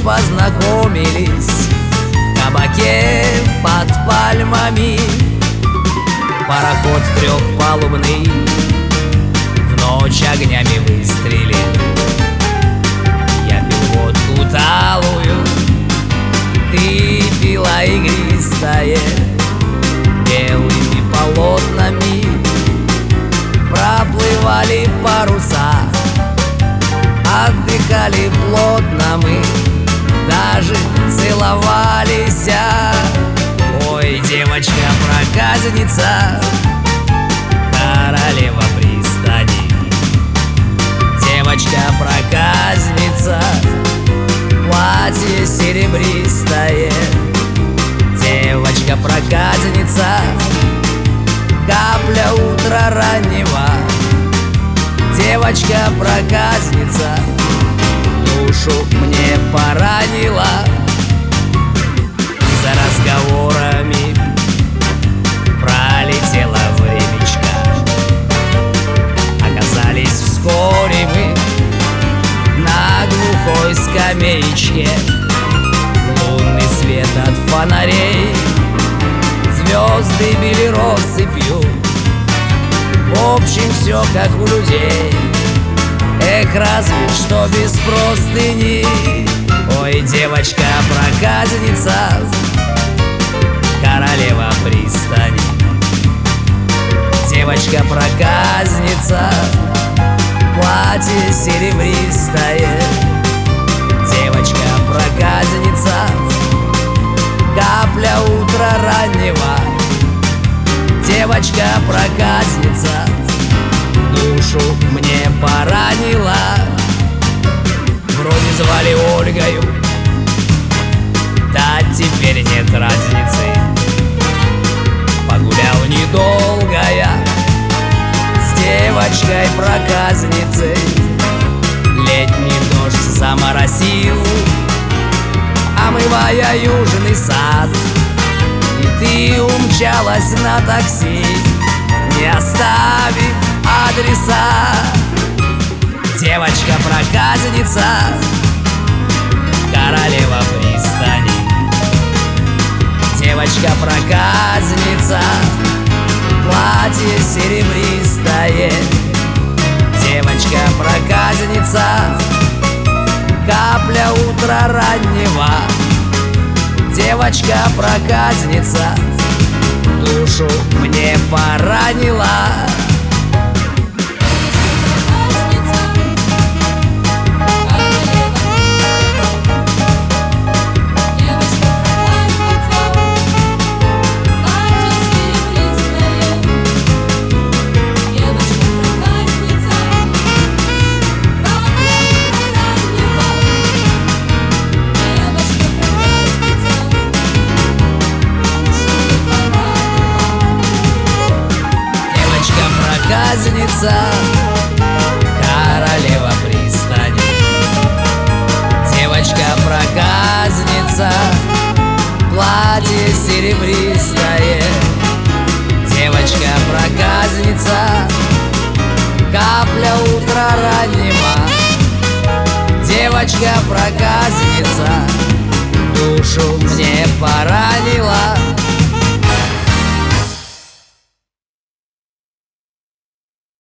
познакомились в кабаке под пальмами. Пароход трехпалубный в ночь огнями выстрелил. Я пил водку талую, ты пила игристое. Белыми полотнами проплывали паруса, отдыхали плотно мы, даже целовались. Ой, девочка-проказница, королева пристани. Девочка-проказница, платье серебристое. Девочка-проказница, капля утра раннего. Девочка-проказница, душу мне поранила. За разговорами пролетело времечко. Оказались вскоре мы на глухой скамеечке. Лунный свет от фонарей, звезды били россыпью. В общем, все как у людей. Эх, разве что без простыни. Ой, девочка-проказница, королева пристани. Девочка-проказница, платье серебристое. Девочка-проказница, капля утра раннего. Девочка-проказница, душу мне поранила. Вроде звали Ольгою, да теперь нет разницы. Погулял недолго я с девочкой-проказницей. Летний дождь заморосил, омывая южный сад. И ты умчалась на такси, не оставив адреса. Девочка-проказница, королева пристани. Девочка-проказница, платье серебристое. Девочка-проказница, капля утра раннего. Девочка-проказница, душу мне поранила. Проказница, королева пристани. Девочка-проказница, платье серебристое. Девочка-проказница, капля утра раннего. Девочка-проказница, душу мне поранила.